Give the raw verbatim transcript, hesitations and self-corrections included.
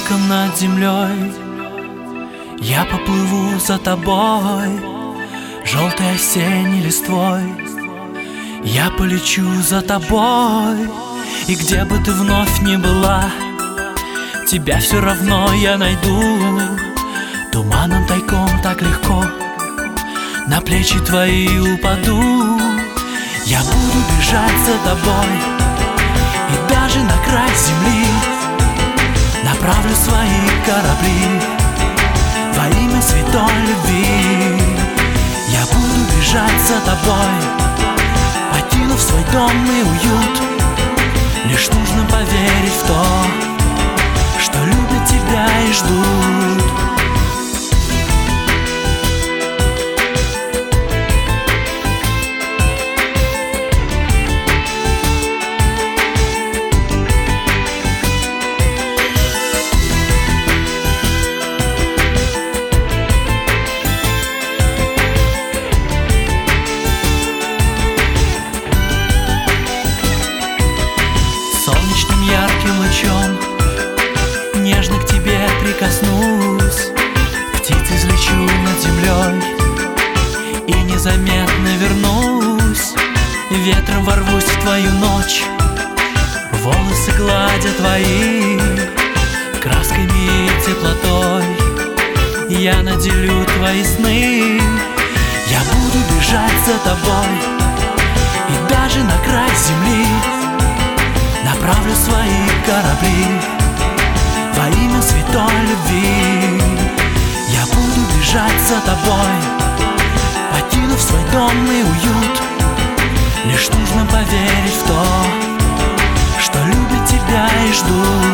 облаком над землей я поплыву за тобой, желтой осенней листвой. Я полечу за тобой, и где бы ты вновь ни была, тебя все равно я найду. Туманом тайком так легко на плечи твои упаду. Я буду бежать за тобой, и даже на край земли направлю свои корабли во имя святой любви. Я буду бежать за тобой, покинув свой дом и уют. Лишь нужно поверить в то, что любят тебя и ждут. Солнечным ярким лучом нежно к тебе прикоснусь, птицей взлечу над землей и незаметно вернусь. Ветром ворвусь в твою ночь, волосы гладя твои красками и теплотой. Я наделю твои сны, я буду бежать за тобой, и даже на край земли направлю свои корабли во имя святой любви. Я буду бежать за тобой, покинув свой дом и уют. Лишь нужно поверить в то, что любят тебя и ждут.